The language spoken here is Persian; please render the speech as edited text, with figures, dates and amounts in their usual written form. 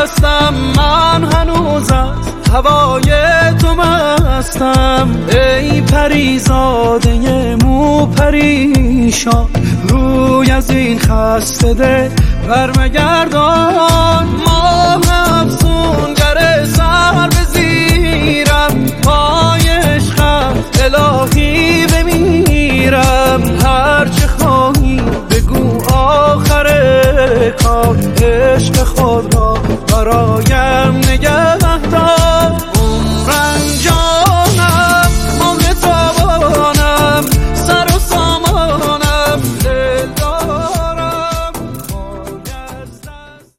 هستم، من هنوز از هوای تو مستم. ای پریزاده مو پریشان، روی از این خسته دل برمگردان. ماه افسونگر سر به زیرم، پای عشقم الهی